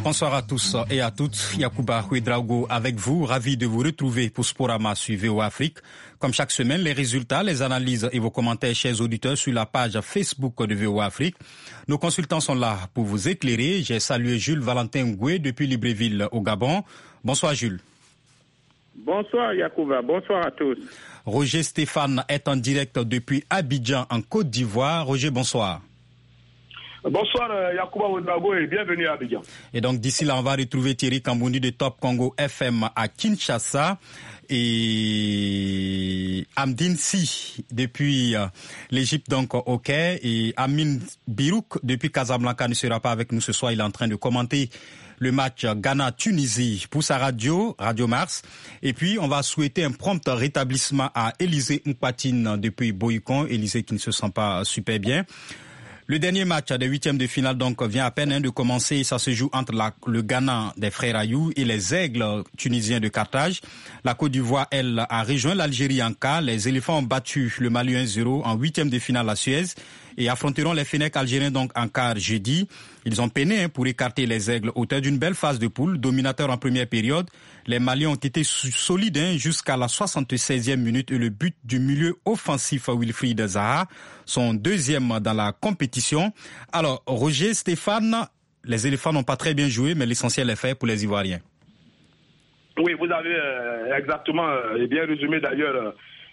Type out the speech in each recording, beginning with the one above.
Bonsoir à tous et à toutes. Yacouba Ouedraogo avec vous. Ravi de vous retrouver pour Sporama sur VOA Afrique. Comme chaque semaine, les résultats, les analyses et vos commentaires, chers auditeurs, sur la page Facebook de VOA Afrique. Nos consultants sont là pour vous éclairer. J'ai salué Jules Valentin Ngoué depuis Libreville au Gabon. Bonsoir Jules. Bonsoir Yacouba, bonsoir à tous. Roger Stéphane est en direct depuis Abidjan en Côte d'Ivoire. Roger, bonsoir. Bonsoir Yacouba Ouedraogo et bienvenue à Abidjan. Et donc d'ici là, on va retrouver Thierry Kambouni de Top Congo FM à Kinshasa et Amdine Si depuis l'Égypte donc au Caire et Amin Birouk depuis Casablanca ne sera pas avec nous ce soir. Il est en train de commenter le match Ghana-Tunisie pour sa Radio Mars. Et puis, on va souhaiter un prompt rétablissement à Élisée Mpatine depuis Boycon. Élisée qui ne se sent pas super bien. Le dernier match des huitièmes de finale donc vient à peine de commencer. Ça se joue entre le Ghana des frères Ayou et les Aigles tunisiens de Carthage. La Côte d'Ivoire, elle, a rejoint l'Algérie en quart. Les éléphants ont battu le Mali 1-0 en huitième de finale à Suez et affronteront les Fennecs algériens donc en quart jeudi. Ils ont peiné pour écarter les Aigles, auteurs d'une belle phase de poule, dominateurs en première période. Les Maliens ont été solides jusqu'à la 76e minute et le but du milieu offensif Wilfried Zaha, son deuxième dans la compétition. Alors, Roger, Stéphane, les éléphants n'ont pas très bien joué, mais l'essentiel est fait pour les Ivoiriens. Oui, vous avez exactement et bien résumé d'ailleurs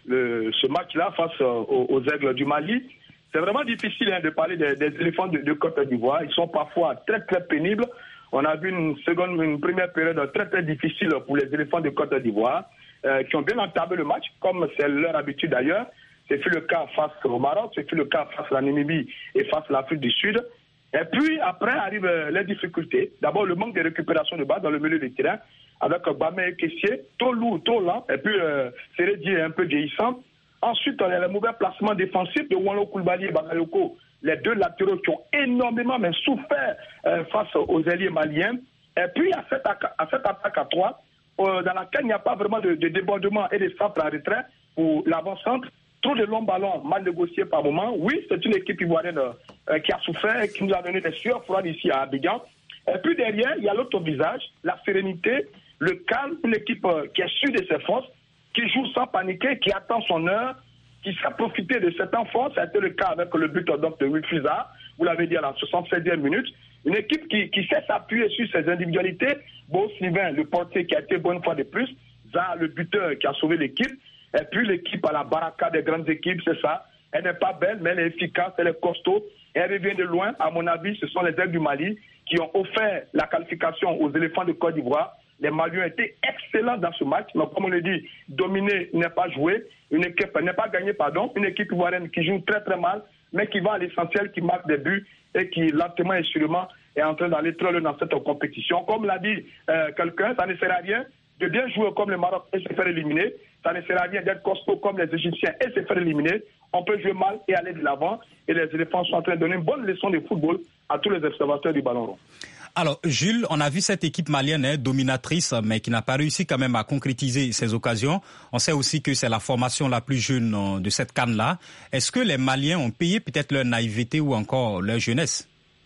ce match-là face aux Aigles du Mali. C'est vraiment difficile de parler des éléphants de Côte d'Ivoire. Ils sont parfois très très pénibles. On a vu une première période très très difficile pour les éléphants de Côte d'Ivoire qui ont bien entamé le match, comme c'est leur habitude d'ailleurs. C'est le cas face au Maroc, c'est le cas face à la Namibie et face à l'Afrique du Sud. Et puis après arrivent les difficultés. D'abord le manque de récupération de balle dans le milieu du terrain avec Bamé Kessié, trop lourd, trop lent, et puis Sérédi un peu vieillissant. Ensuite, on a le mauvais placement défensif de Wanlo Koulibaly et Bakayoko, les deux latéraux qui ont énormément souffert face aux ailiers maliens. Et puis, à cette attaque à 3, dans laquelle il n'y a pas vraiment de débordement et de centre à retrait pour l'avant-centre, trop de longs ballons mal négociés par moment. Oui, c'est une équipe ivoirienne qui a souffert et qui nous a donné des sueurs froides ici à Abidjan. Et puis derrière, il y a l'autre visage, la sérénité, le calme, une équipe qui est sûre de ses forces, qui joue sans paniquer, qui attend son heure, qui sait profiter de cet enfant. Ça a été le cas avec le but de Wilfried Zaha, vous l'avez dit à la 76e minute. Une équipe qui sait s'appuyer sur ses individualités. Bon, Sylvain, le portier qui a été bonne fois de plus. Zaha, le buteur qui a sauvé l'équipe. Et puis l'équipe à la baraka des grandes équipes, c'est ça. Elle n'est pas belle, mais elle est efficace, elle est costaud. Et elle revient de loin. À mon avis, ce sont les Aigles du Mali qui ont offert la qualification aux éléphants de Côte d'Ivoire. Les Maliens étaient excellents dans ce match, mais comme on le dit, dominer n'est pas joué, une équipe n'est pas gagnée, une équipe ivoirienne qui joue très très mal, mais qui va à l'essentiel, qui marque des buts et qui lentement et sûrement est en train d'aller très loin dans cette compétition. Comme l'a dit quelqu'un, ça ne sert à rien de bien jouer comme le Maroc et se faire éliminer, ça ne sert à rien d'être costaud comme les Égyptiens et se faire éliminer. On peut jouer mal et aller de l'avant, et les éléphants sont en train de donner une bonne leçon de football à tous les observateurs du ballon rond. Alors, Jules, on a vu cette équipe malienne dominatrice, mais qui n'a pas réussi quand même à concrétiser ses occasions. On sait aussi que c'est la formation la plus jeune de cette CAN-là. Est-ce que les Maliens ont payé peut-être leur naïveté ou encore leur jeunesse?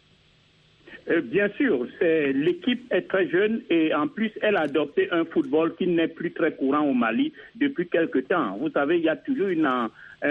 Bien sûr, l'équipe est très jeune et en plus, elle a adopté un football qui n'est plus très courant au Mali depuis quelque temps. Vous savez, il y a toujours une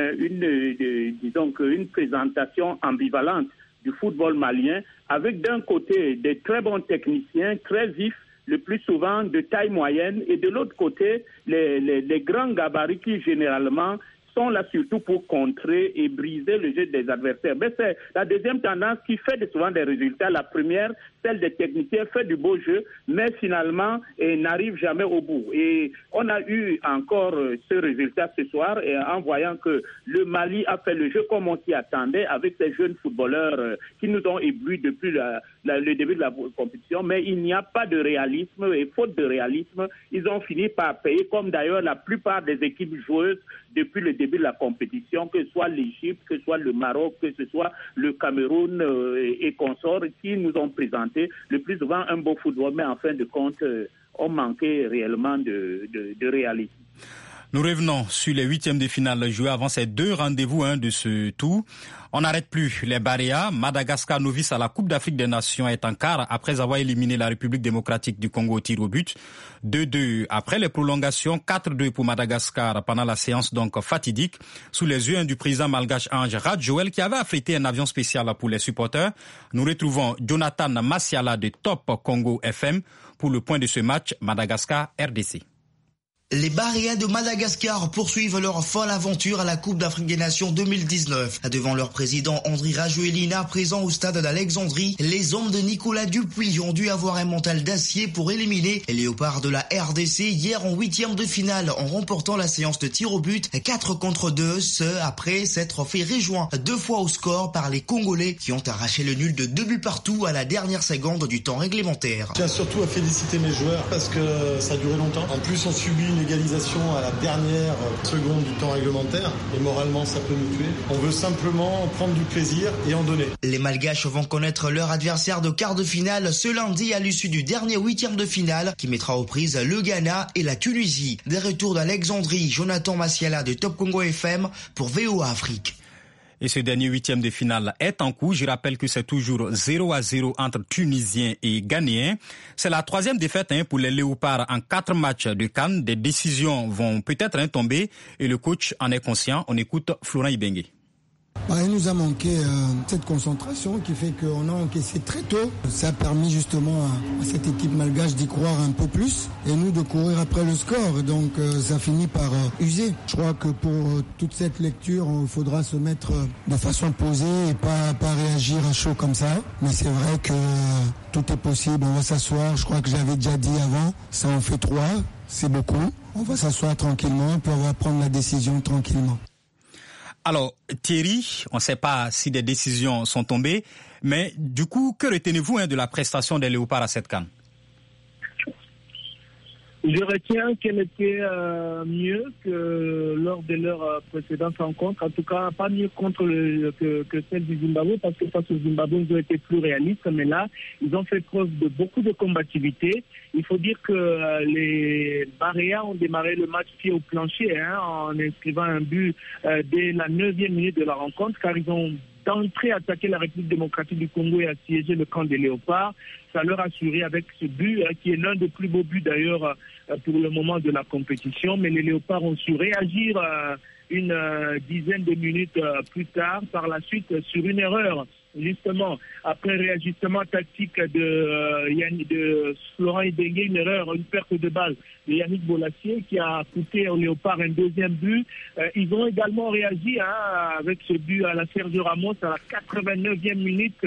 présentation ambivalente du football malien, avec d'un côté des très bons techniciens, très vifs, le plus souvent de taille moyenne, et de l'autre côté, les grands gabarits qui généralement sont là surtout pour contrer et briser le jeu des adversaires. Mais c'est la deuxième tendance qui fait souvent des résultats. La première, celle des techniciens, fait du beau jeu, mais finalement n'arrive jamais au bout. Et on a eu encore ce résultat ce soir, et en voyant que le Mali a fait le jeu comme on s'y attendait, avec ces jeunes footballeurs qui nous ont éblouis depuis le début de la compétition, mais il n'y a pas de réalisme, et faute de réalisme, ils ont fini par payer, comme d'ailleurs la plupart des équipes joueuses depuis le début de la compétition, que ce soit l'Égypte, que ce soit le Maroc, que ce soit le Cameroun et consorts, qui nous ont présenté le plus souvent un beau football, mais en fin de compte, ont manqué réellement de réalisme. Nous revenons sur les huitièmes de finale joués avant ces deux rendez-vous de ce tour. On n'arrête plus les Baréas. Madagascar, novice à la Coupe d'Afrique des Nations, est en quart après avoir éliminé la République démocratique du Congo au tir au but. 2-2 après les prolongations, 4-2 pour Madagascar pendant la séance donc fatidique sous les yeux du président malgache Ange Radjoel qui avait affrété un avion spécial pour les supporters. Nous retrouvons Jonathan Massiala de Top Congo FM pour le point de ce match Madagascar-RDC. Les Baréas de Madagascar poursuivent leur folle aventure à la Coupe d'Afrique des Nations 2019. Devant leur président Andry Rajoelina, présent au stade d'Alexandrie, les hommes de Nicolas Dupuis ont dû avoir un mental d'acier pour éliminer les Léopards de la RDC hier en huitième de finale en remportant la séance de tir au but 4-2, ce après s'être fait rejoint 2 fois au score par les Congolais qui ont arraché le nul de 2 buts partout à la dernière seconde du temps réglementaire. Je tiens surtout à féliciter mes joueurs parce que ça a duré longtemps. En plus, on subit une égalisation à la dernière seconde du temps réglementaire et moralement ça peut nous tuer. On veut simplement prendre du plaisir et en donner. Les Malgaches vont connaître leur adversaire de quart de finale ce lundi à l'issue du dernier huitième de finale qui mettra aux prises le Ghana et la Tunisie. Des retours d'Alexandrie, Jonathan Massiala de Top Congo FM pour VOA Afrique. Et ce dernier huitième de finale est en cours. Je rappelle que c'est toujours 0-0 entre Tunisiens et Ghanéens. C'est la troisième défaite pour les Léopards en 4 matchs de CAN. Des décisions vont peut-être tomber et le coach en est conscient. On écoute Florent Ibenge. Il nous a manqué cette concentration qui fait qu'on a encaissé très tôt. Ça a permis justement à cette équipe malgache d'y croire un peu plus et nous de courir après le score. Donc ça finit par user. Je crois que pour toute cette lecture, il faudra se mettre de façon posée et pas réagir à chaud comme ça. Mais c'est vrai que tout est possible. On va s'asseoir. Je crois que j'avais déjà dit avant, ça en fait 3, c'est beaucoup. On va s'asseoir tranquillement puis on va prendre la décision tranquillement. Alors, Thierry, on ne sait pas si des décisions sont tombées, mais du coup, que retenez-vous de la prestation des Léopards à cette CAN? Je retiens qu'elle était mieux que lors de leur précédente rencontre. En tout cas, pas mieux que celle du Zimbabwe, parce que face au Zimbabwe, ils ont été plus réalistes. Mais là, ils ont fait preuve de beaucoup de combativité. Il faut dire que les Baréas ont démarré le match pied au plancher en inscrivant un but dès la 9e minute de la rencontre, car ils ont d'entrée attaquer la République démocratique du Congo et assiéger le camp des Léopards. Ça leur a assuré avec ce but, qui est l'un des plus beaux buts d'ailleurs pour le moment de la compétition. Mais les Léopards ont su réagir une dizaine de minutes plus tard, par la suite, sur une erreur. Justement, après réajustement tactique de Florent Ibenge, une erreur, une perte de balle de Yannick Bolassier qui a coûté aux Léopards un deuxième but. Ils ont également réagi avec ce but à la Sergio Ramos à la 89e minute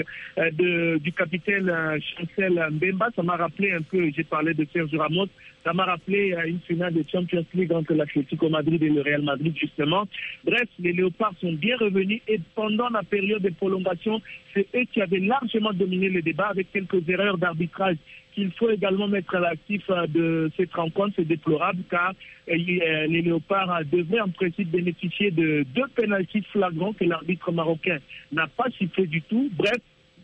du capitaine Chancel Mbemba. Ça m'a rappelé un peu, j'ai parlé de Sergio Ramos, ça m'a rappelé une finale de Champions League entre l'Atlético Madrid et le Real Madrid, justement. Bref, les Léopards sont bien revenus et pendant la période de prolongation, c'est eux qui avaient largement dominé le débat avec quelques erreurs d'arbitrage qu'il faut également mettre à l'actif de cette rencontre. C'est déplorable car les Léopards devraient en principe bénéficier de 2 pénaltys flagrants que l'arbitre marocain n'a pas sifflé du tout. Bref,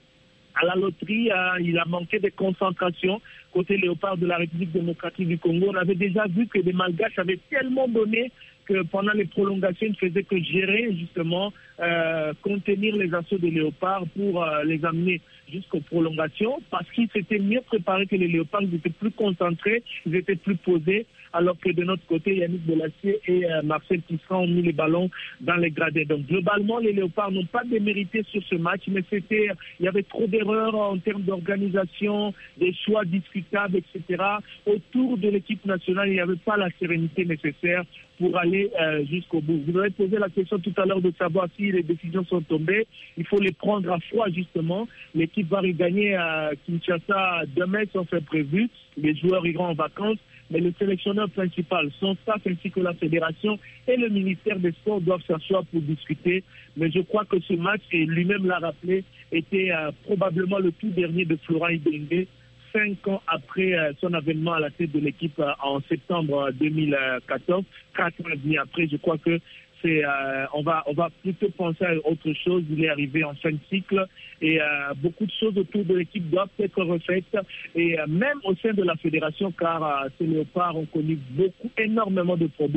à la loterie, il a manqué de concentration côté Léopard de la République démocratique du Congo. On avait déjà vu que les Malgaches avaient tellement donné que pendant les prolongations, ils ne faisaient que gérer, justement, contenir les assauts des Léopards pour les amener jusqu'aux prolongations, parce qu'ils s'étaient mieux préparés que les Léopards, ils étaient plus concentrés, ils étaient plus posés, alors que de notre côté, Yannick Bolassier et Marcel Tisserand ont mis les ballons dans les gradins. Donc globalement, les Léopards n'ont pas démérité sur ce match, mais il y avait trop d'erreurs en termes d'organisation, des choix discutables, etc. Autour de l'équipe nationale, il n'y avait pas la sérénité nécessaire pour aller jusqu'au bout. Vous avez posé la question tout à l'heure de savoir si les décisions sont tombées. Il faut les prendre à froid, justement. L'équipe va regagner à Kinshasa demain, sont fait prévu. Les joueurs iront en vacances. Mais le sélectionneur principal, son staff ainsi que la fédération et le ministère des Sports doivent s'asseoir pour discuter. Mais je crois que ce match, et lui-même l'a rappelé, était probablement le tout dernier de Florent Ibenge, 5 ans après son avènement à la tête de l'équipe en septembre 2014, 4 ans et demi après. Je crois que on va plutôt penser à autre chose. Il est arrivé en fin de cycle et beaucoup de choses autour de l'équipe doivent être refaites et même au sein de la fédération, car ces Léopards ont connu énormément de problèmes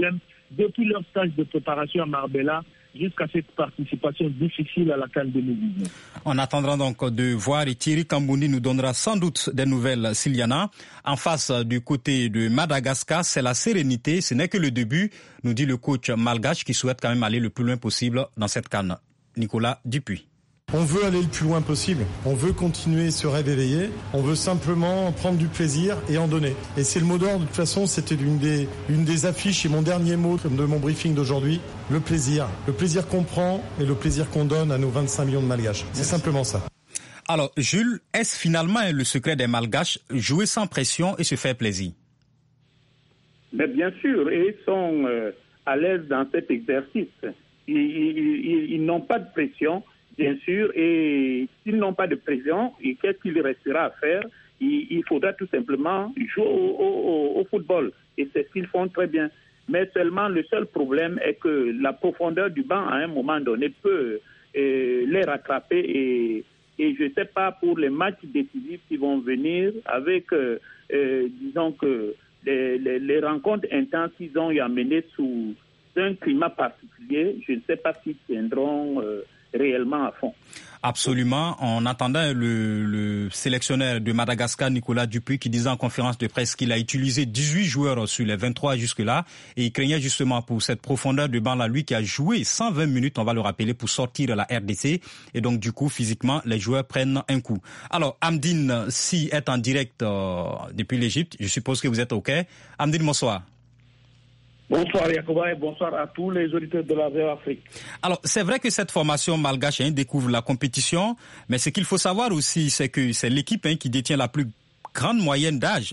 depuis leur stage de préparation à Marbella jusqu'à cette participation difficile à la CAN 2019. On attendra donc de voir et Thierry Kamboundi nous donnera sans doute des nouvelles s'il y en a. En face, du côté de Madagascar, c'est la sérénité. Ce n'est que le début, nous dit le coach malgache qui souhaite quand même aller le plus loin possible dans cette CAN. Nicolas Dupuis. On veut aller le plus loin possible, on veut continuer ce rêve éveillé, on veut simplement prendre du plaisir et en donner. Et c'est le mot d'ordre, de toute façon, c'était une des affiches et mon dernier mot de mon briefing d'aujourd'hui, le plaisir. Le plaisir qu'on prend et le plaisir qu'on donne à nos 25 millions de Malgaches. C'est simplement ça. Alors, Jules, est-ce finalement le secret des Malgaches, jouer sans pression et se faire plaisir? Mais bien sûr, et ils sont à l'aise dans cet exercice. Ils n'ont pas de pression. Bien sûr, et s'ils n'ont pas de pression, qu'est-ce qu'il restera à faire? Il faudra tout simplement jouer au football. Et c'est ce qu'ils font très bien. Mais seulement, le seul problème est que la profondeur du banc, à un moment donné, peut les rattraper. Et je ne sais pas, pour les matchs décisifs qui vont venir, avec, disons que les rencontres intenses qu'ils ont eu à mener sous un climat particulier, je ne sais pas s'ils tiendront réellement à fond. Absolument. On attendait le sélectionneur de Madagascar, Nicolas Dupuis, qui disait en conférence de presse qu'il a utilisé 18 joueurs sur les 23 jusque-là et il craignait justement pour cette profondeur de banc-là, lui qui a joué 120 minutes, on va le rappeler, pour sortir la RDC et donc du coup, physiquement, les joueurs prennent un coup. Alors, Amdine, si est en direct depuis l'Égypte, je suppose que vous êtes OK. Amdine, bonsoir. Bonsoir Yacouba et bonsoir à tous les auditeurs de la VOA Afrique. Alors, c'est vrai que cette formation malgache découvre la compétition, mais ce qu'il faut savoir aussi, c'est que c'est l'équipe qui détient la plus grande moyenne d'âge,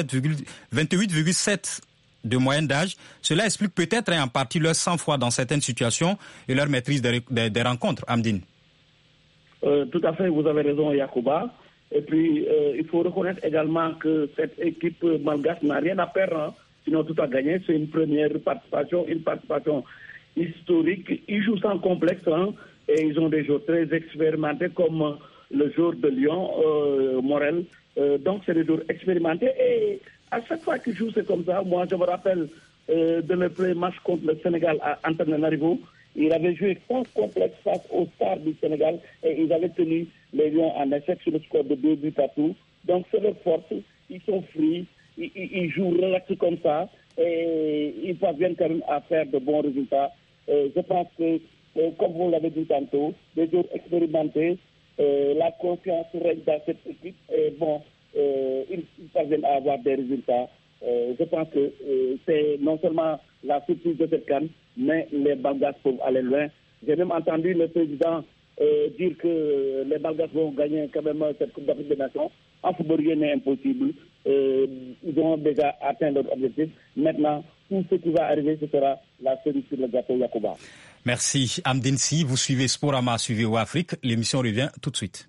28,7 de moyenne d'âge. Cela explique peut-être en partie leur sang-froid dans certaines situations et leur maîtrise des rencontres. Amdine. Tout à fait, vous avez raison Yacouba. Et puis, il faut reconnaître également que cette équipe malgache n'a rien à perdre, sinon tout a gagné. C'est une première participation, une participation historique. Ils jouent sans complexe et ils ont des joueurs très expérimentés comme le joueur de Lyon, Morel. Donc c'est des joueurs expérimentés et à chaque fois qu'ils jouent c'est comme ça. Moi je me rappelle de le premier match contre le Sénégal à Antananarivo. Il avait joué sans complexe face aux stars du Sénégal et ils avaient tenu les Lions en échec sur le score de 2 buts à tout. Donc c'est leur force, ils sont free. Ils jouent relaxés comme ça et ils parviennent quand même à faire de bons résultats. Je pense que, comme vous l'avez dit tantôt, des joueurs expérimentés, la confiance règne dans cette équipe et ils parviennent à avoir des résultats. Je pense que c'est non seulement la surprise de cette CAN, mais les Malgaches peuvent aller loin. J'ai même entendu le président dire que les Malgaches vont gagner quand même cette Coupe d'Afrique des Nations. En football, rien n'est impossible. Ils ont déjà atteint leur objectif. Maintenant, tout ce qui va arriver, ce sera la cerise sur le gâteau Yacouba. Merci Amdine Si. Vous suivez Sporama, suivez Afrique. L'émission revient tout de suite.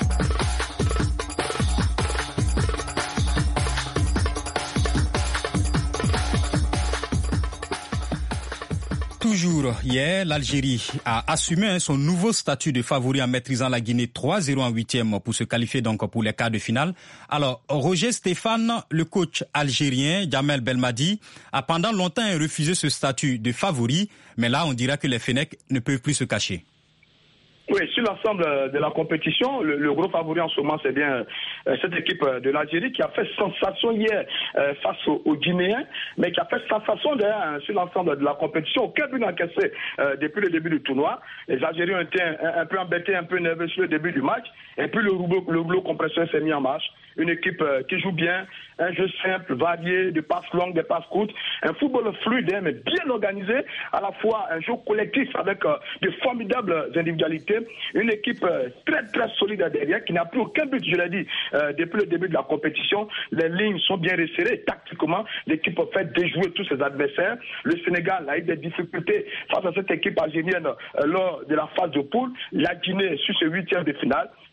Toujours hier, l'Algérie a assumé son nouveau statut de favori en maîtrisant la Guinée 3-0 en 8e pour se qualifier donc pour les quarts de finale. Alors, Roger Stéphane, le coach algérien, Djamel Belmadi, a pendant longtemps refusé ce statut de favori, mais là, on dira que les Fennecs ne peuvent plus se cacher. Oui, sur l'ensemble de la compétition, le gros favori en ce moment, c'est bien cette équipe de l'Algérie qui a fait sensation hier face aux Guinéens, mais qui a fait sensation d'ailleurs sur l'ensemble de la compétition. Aucun but encaissé depuis le début du tournoi. Les Algériens ont été un peu embêtés, un peu nerveux sur le début du match. Et puis le rouleau compresseur s'est mis en marche. Une équipe qui joue bien, un jeu simple, varié, des passes longues, des passes courtes, un football fluide, mais bien organisé, à la fois un jeu collectif avec de formidables individualités, une équipe très très solide derrière, qui n'a plus aucun but, je l'ai dit, depuis le début de la compétition. Les lignes sont bien resserrées, tactiquement, l'équipe a fait déjouer tous ses adversaires. Le Sénégal a eu des difficultés face à cette équipe algérienne lors de la phase de poule. La Guinée, sur ce 8e de finale,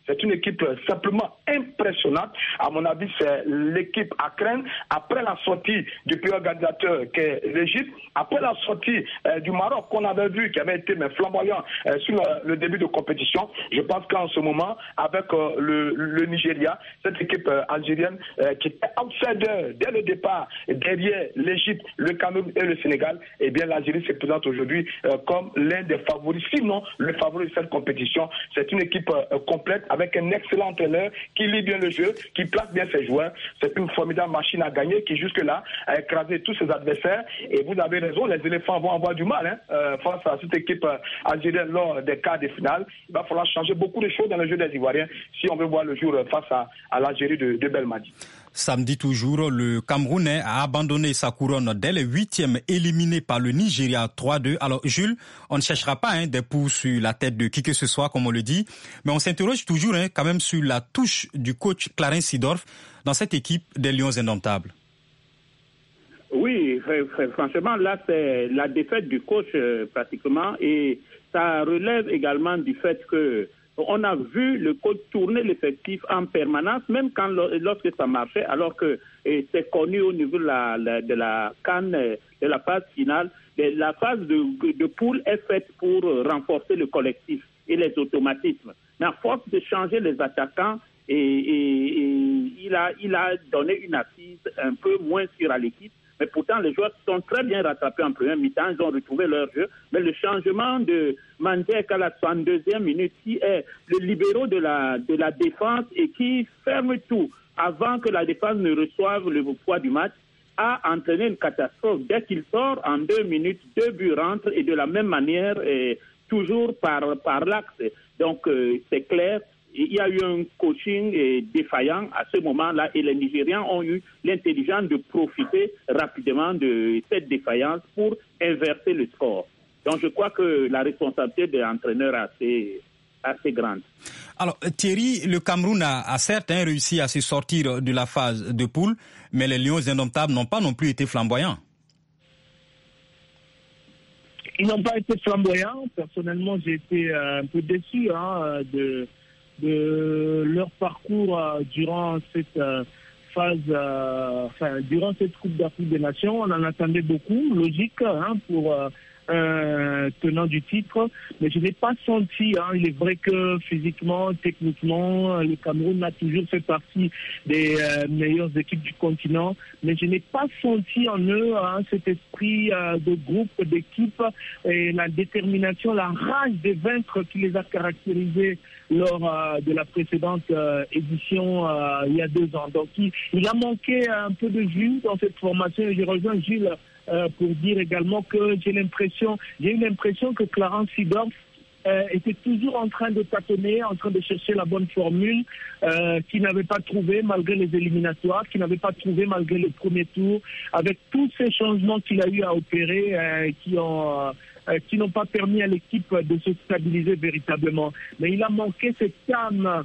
C'est une équipe simplement impressionnante. À mon avis, c'est l'équipe à craindre. Après la sortie du pays organisateur qu'est l'Égypte, après la sortie du Maroc qu'on avait vu, qui avait été flamboyant sur le début de compétition, je pense qu'en ce moment, avec le Nigeria, cette équipe algérienne qui était outsider dès le départ, derrière l'Égypte, le Cameroun et le Sénégal, eh bien l'Algérie se présente aujourd'hui comme l'un des favoris, sinon le favori de cette compétition. C'est une équipe complète avec un excellent entraîneur qui lit bien le jeu, qui place bien ses joueurs. C'est une formidable machine à gagner qui jusque-là a écrasé tous ses adversaires. Et vous avez raison, les éléphants vont avoir du mal face à cette équipe algérienne lors des quarts de finale. Il va falloir changer beaucoup de choses dans le jeu des Ivoiriens si on veut voir le jour face à l'Algérie de Belmadi. Samedi toujours, le Camerounais a abandonné sa couronne dès les 8e, éliminé par le Nigeria 3-2. Alors Jules, on ne cherchera pas des pouls sur la tête de qui que ce soit, comme on le dit, mais on s'interroge toujours quand même sur la touche du coach Clarence Seedorf dans cette équipe des Lions indomptables. Oui, franchement, là, c'est la défaite du coach pratiquement, et ça relève également du fait que on a vu le coach tourner l'effectif en permanence, même lorsque ça marchait, alors que c'est connu au niveau de la CAN, de la phase finale. La phase de poule est faite pour renforcer le collectif et les automatismes. Mais à force de changer les attaquants, il a donné une assise un peu moins sûre à l'équipe. Mais pourtant, les joueurs sont très bien rattrapés en première mi-temps, ils ont retrouvé leur jeu. Mais le changement de Mandek à la 62e minute, qui est le libéraux de la défense et qui ferme tout avant que la défense ne reçoive le poids du match, a entraîné une catastrophe. Dès qu'il sort, en 2 minutes, 2 buts rentrent, et de la même manière, toujours par l'axe. Donc, c'est clair. Il y a eu un coaching défaillant à ce moment-là, et les Nigérians ont eu l'intelligence de profiter rapidement de cette défaillance pour inverser le score. Donc je crois que la responsabilité de l'entraîneur est assez grande. Alors Thierry, le Cameroun a certes réussi à se sortir de la phase de poule, mais les Lions indomptables n'ont pas non plus été flamboyants. Ils n'ont pas été flamboyants. Personnellement, j'ai été un peu déçu de leur parcours durant cette phase, durant cette Coupe d'Afrique des Nations. On en attendait beaucoup, logique, pour tenant du titre, mais je n'ai pas senti, il est vrai que physiquement, techniquement, le Cameroun a toujours fait partie des meilleures équipes du continent, mais je n'ai pas senti en eux cet esprit de groupe, d'équipe, et la détermination, la rage de vaincre qui les a caractérisés lors de la précédente édition il y a 2 ans. Donc il a manqué un peu de jus dans cette formation, et je rejoins Gilles pour dire également que j'ai eu l'impression que Clarence Seedorf était toujours en train de tâtonner, en train de chercher la bonne formule, qu'il n'avait pas trouvé malgré les éliminatoires, qu'il n'avait pas trouvé malgré le premier tour, avec tous ces changements qu'il a eu à opérer qui n'ont pas permis à l'équipe de se stabiliser véritablement. Mais il a manqué cette calme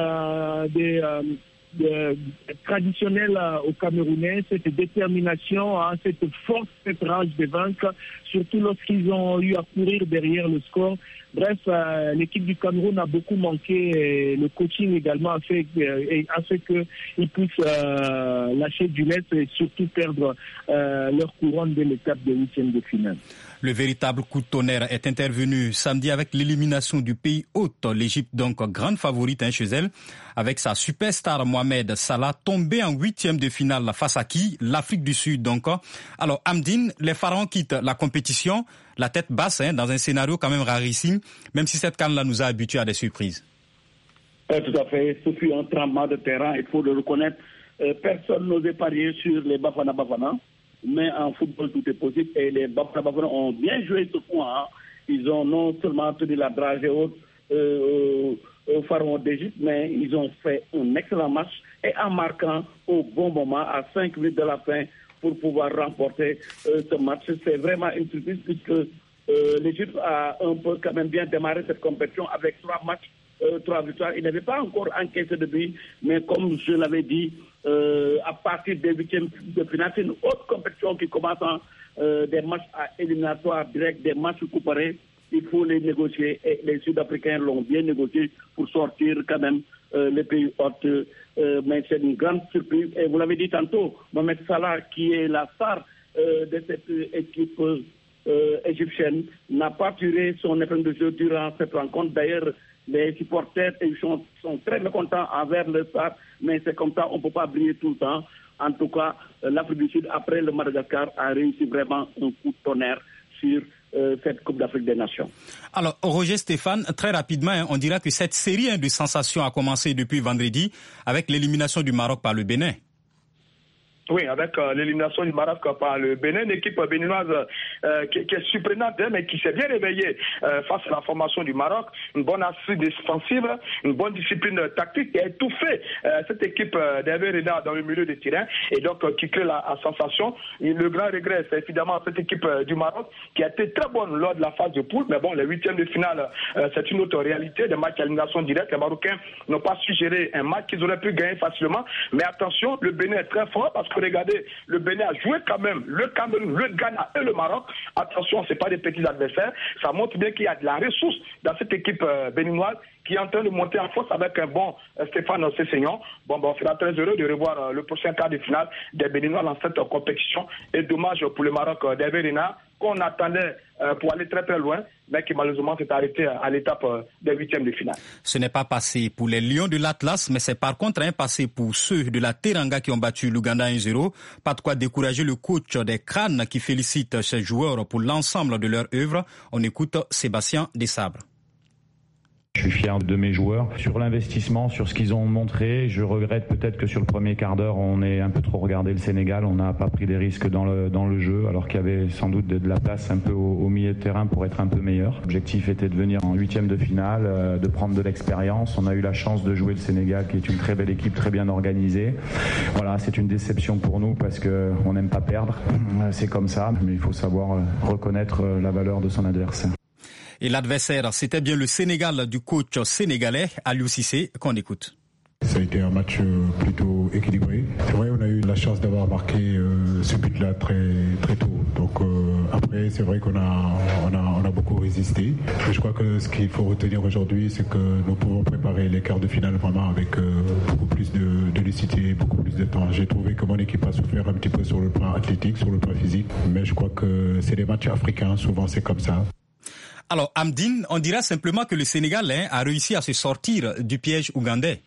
traditionnelle aux Camerounais, cette détermination, cette force, cette rage de vaincre, surtout lorsqu'ils ont eu à courir derrière le score. Bref, l'équipe du Cameroun a beaucoup manqué, et le coaching également a fait qu'ils puissent lâcher du lest et surtout perdre leur couronne dès l'étape de 8e de finale. Le véritable coup de tonnerre est intervenu samedi avec l'élimination du pays hôte, l'Égypte, donc grande favorite chez elle, avec sa superstar Mohamed Salah, tombé en 8e de finale face à qui? L'Afrique du Sud, donc. Alors, Amdine, les Pharaons quittent la compétition, la tête basse, dans un scénario quand même rarissime, même si cette CAN-là nous a habitués à des surprises. Tout à fait. Ce fut un tremblement de terrain, il faut le reconnaître. Personne n'osait parier sur les Bafana. Mais en football, tout est possible. Et les Bafana ont bien joué ce point. Ils ont non seulement tenu la dragée haute aux Pharaons d'Égypte, mais ils ont fait un excellent match, et en marquant au bon moment, à 5 minutes de la fin, pour pouvoir remporter ce match. C'est vraiment une surprise, puisque l'Égypte a un peu quand même bien démarré cette compétition avec 3 matchs, 3 victoires. Il n'avait pas encore encaissé de but, mais comme je l'avais dit, à partir des 8e de finale, c'est une autre compétition qui commence des matchs à éliminatoires directs, des matchs couperés. il faut les négocier. Et les Sud-Africains l'ont bien négocié pour sortir quand même les pays hôtes. Mais c'est une grande surprise. Et vous l'avez dit tantôt, Mohamed Salah, qui est la star de cette équipe égyptienne, n'a pas tiré son épingle de jeu durant cette rencontre. D'ailleurs, les supporters sont très mécontents envers le star, mais c'est comme ça, on ne peut pas briller tout le temps. En tout cas, l'Afrique du Sud, après le Madagascar, a réussi vraiment un coup de tonnerre sur cette Coupe d'Afrique des Nations. Alors, Roger Stéphane, très rapidement, on dira que cette série de sensations a commencé depuis vendredi avec l'élimination du Maroc par le Bénin. Oui, avec l'élimination du Maroc par le Bénin, une équipe béninoise qui est surprenante, mais qui s'est bien réveillée face à la formation du Maroc. Une bonne assise défensive, une bonne discipline tactique qui a étouffé cette équipe d'Hervé Renard dans le milieu de terrain et donc qui crée la sensation. Et le grand regret, c'est évidemment cette équipe du Maroc qui a été très bonne lors de la phase de poule. Mais bon, les huitièmes de finale, c'est une autre réalité. Des matchs à élimination directe. Les Marocains n'ont pas su gérer un match qu'ils auraient pu gagner facilement. Mais attention, le Bénin est très fort parce que regardez, le Bénin a joué quand même le Cameroun, le Ghana et le Maroc. Attention, ce n'est pas des petits adversaires. Ça montre bien qu'il y a de la ressource dans cette équipe béninoise qui est en train de monter en force avec un bon Stéphane Sessegnon. Bon, on sera très heureux de revoir le prochain quart de finale des Béninois dans cette compétition. Et dommage pour le Maroc d'Hervé Renard qu'on attendait pour aller très très loin, mais qui malheureusement s'est arrêté à l'étape des huitièmes de finale. Ce n'est pas passé pour les Lions de l'Atlas, mais c'est par contre un passé pour ceux de la Teranga qui ont battu l'Ouganda 1-0. Pas de quoi décourager le coach des Crânes qui félicite ses joueurs pour l'ensemble de leur œuvre. On écoute Sébastien Desabre. Je suis fier de mes joueurs sur l'investissement, sur ce qu'ils ont montré. Je regrette peut-être que sur le premier quart d'heure, on ait un peu trop regardé le Sénégal. On n'a pas pris des risques dans le jeu, alors qu'il y avait sans doute de la place un peu au milieu de terrain pour être un peu meilleur. L'objectif était de venir en huitième de finale, de prendre de l'expérience. On a eu la chance de jouer le Sénégal, qui est une très belle équipe, très bien organisée. Voilà, c'est une déception pour nous parce qu'on n'aime pas perdre. C'est comme ça, mais il faut savoir reconnaître la valeur de son adversaire. Et l'adversaire, c'était bien le Sénégal du coach sénégalais, Aliou Cissé, qu'on écoute. Ça a été un match plutôt équilibré. C'est vrai, on a eu la chance d'avoir marqué ce but-là très, très tôt. Donc après, c'est vrai qu'on a beaucoup résisté. Et je crois que ce qu'il faut retenir aujourd'hui, c'est que nous pouvons préparer les quarts de finale vraiment avec beaucoup plus de lucidité, beaucoup plus de temps. J'ai trouvé que mon équipe a souffert un petit peu sur le plan athlétique, sur le plan physique. Mais je crois que c'est des matchs africains, souvent c'est comme ça. Alors, Amdine, on dira simplement que le Sénégal a réussi à se sortir du piège ougandais.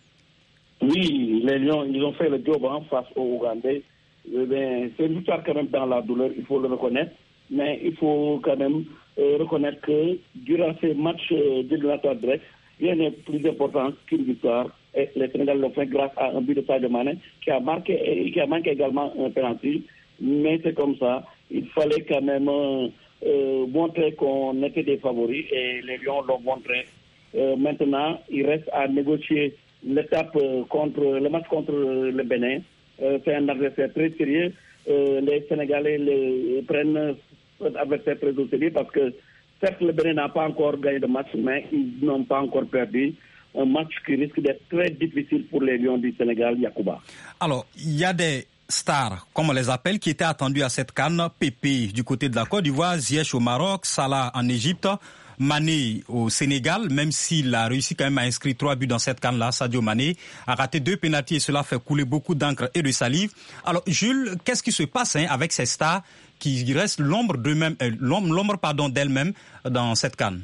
Oui, les Lions, ils ont fait le job face aux Ougandais. C'est une victoire quand même dans la douleur, il faut le reconnaître. Mais il faut quand même reconnaître que durant ces matchs d'éliminatoire direct, rien n'est plus important qu'une victoire. Et les Sénégalais l'ont fait grâce à un but de Sadio Mané qui a marqué et qui a manqué également un penalty. Mais c'est comme ça, il fallait quand même montrer qu'on était des favoris et les Lions l'ont montré. Maintenant, il reste à négocier l'étape le match contre le Bénin. C'est un adversaire très sérieux. Les Sénégalais prennent cet adversaire très au sérieux parce que certes le Bénin n'a pas encore gagné de match, mais ils n'ont pas encore perdu. Un match qui risque d'être très difficile pour les Lions du Sénégal, Yacouba. Alors, il y a des stars, comme on les appelle, qui étaient attendus à cette CAN. Pépé du côté de la Côte d'Ivoire, Ziyech au Maroc, Salah en Égypte, Mané au Sénégal, même s'il a réussi quand même à inscrire 3 buts dans cette CAN-là. Sadio Mané a raté 2 pénaltys et cela fait couler beaucoup d'encre et de salive. Alors Jules, qu'est-ce qui se passe avec ces stars qui restent l'ombre d'elles-mêmes dans cette CAN?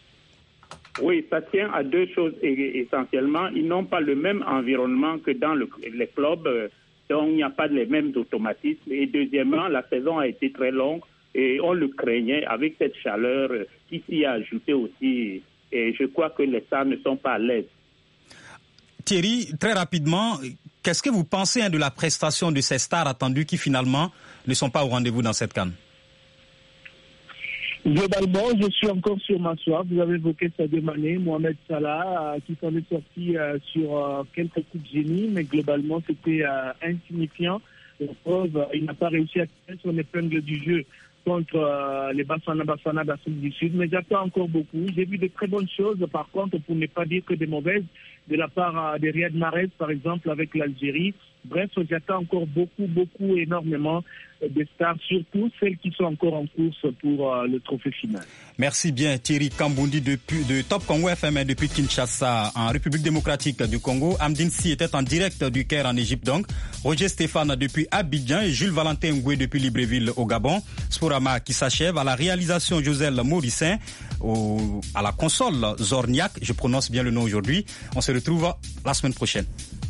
Oui, ça tient à deux choses essentiellement. Ils n'ont pas le même environnement que dans les clubs. Donc, il n'y a pas les mêmes automatismes. Et deuxièmement, la saison a été très longue et on le craignait avec cette chaleur qui s'y a ajouté aussi. Et je crois que les stars ne sont pas à l'aise. Thierry, très rapidement, qu'est-ce que vous pensez de la prestation de ces stars attendues qui finalement ne sont pas au rendez-vous dans cette CAN? Globalement, je suis encore sur ma soif. Vous avez évoqué Sadio Mané, Mohamed Salah, qui s'en est sorti sur quelques coups de génie, mais globalement, c'était insignifiant. La preuve, il n'a pas réussi à tirer son épingle du jeu contre les Bafana d'Afrique du Sud, mais j'attends encore beaucoup. J'ai vu de très bonnes choses, par contre, pour ne pas dire que des mauvaises, de la part de Riyad Mahrez, par exemple, avec l'Algérie, Bref, j'attends encore beaucoup, énormément des stars, surtout celles qui sont encore en course pour le trophée final. Merci bien Thierry Kambundi de Top Congo FM depuis Kinshasa en République démocratique du Congo. Amdine Si était en direct du Caire en Égypte donc. Roger Stéphane depuis Abidjan et Jules Valentin Ngoué depuis Libreville au Gabon. Sporama qui s'achève à la réalisation Joselle Mauricin, à la console Zorniak, je prononce bien le nom aujourd'hui. On se retrouve la semaine prochaine.